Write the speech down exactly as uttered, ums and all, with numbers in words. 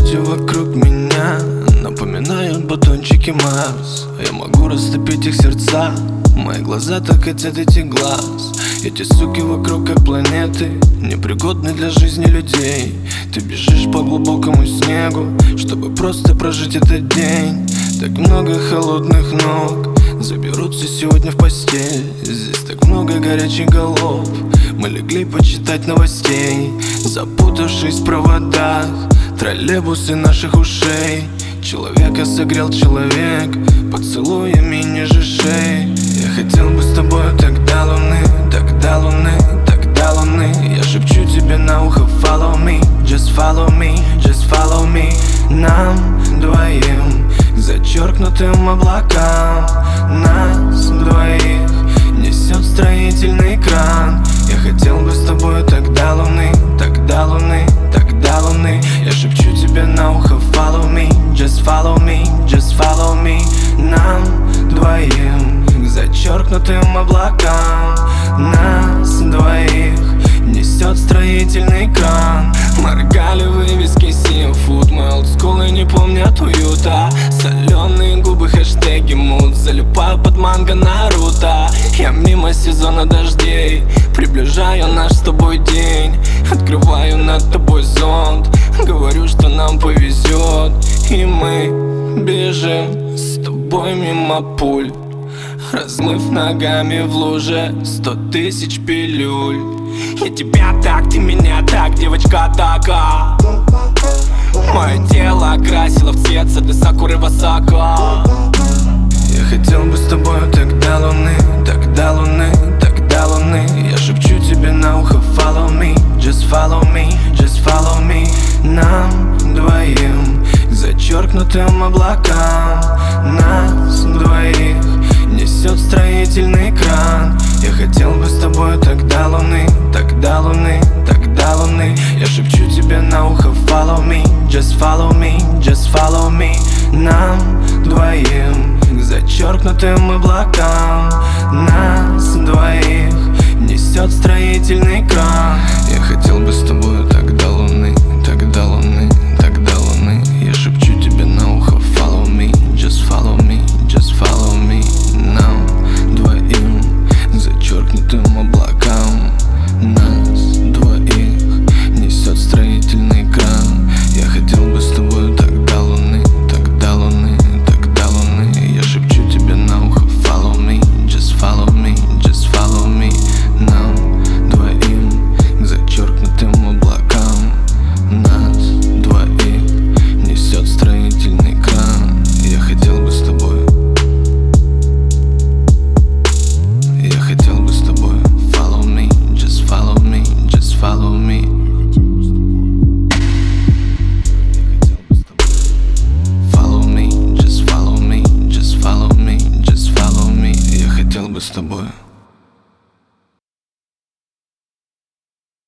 люди вокруг меня напоминают батончики Марс. Я могу растопить их сердца, мои глаза так хотят этих глаз. Эти суки вокруг как планеты, непригодны для жизни людей. Ты бежишь по глубокому снегу, чтобы просто прожить этот день. Так много холодных ног заберутся сегодня в постель. Здесь так много горячих голов, мы легли почитать новостей, запутавшись в проводах, троллейбусы наших ушей. Человека согрел человек поцелуями ниже шеи. Я хотел бы с тобою так до луны, так до луны, так до луны. Я шепчу тебе на ухо: follow me, just follow me, just follow me. Нам двоим к зачеркнутым облакам, нас двоих несет строительный кран. Я хотел бы с тобою так до луны, так до луны, так до луны. Я шепчу тебе на ухо: follow me, just follow me, just follow me. Нам двоим к зачеркнутым облакам, нас двоих несет строительный кран. Моргали вывески Seafood, мой олдскул и не помнят уюта. Соленые губы, хэштеги мут, залипаю под манго Наруто. Я мимо сезона дождей приближаю наш с тобой день. Открываю над тобой зонт, говорю, что нам повезет. И мы бежим с тобой мимо пуль, размыв ногами в луже сто тысяч пилюль. Я тебя так, ты меня так, девочка така. Мое тело окрасило в цвет сады сакуры Васака. Я хотел бы с тобою так до луны, так до луны, так до луны. Я шепчу тебе на ухо: follow me, just follow me, just follow me. Нам двоим к зачеркнутым облакам, нас двоих несет строительный кран. Я хотел бы с тобою так до луны, так до луны,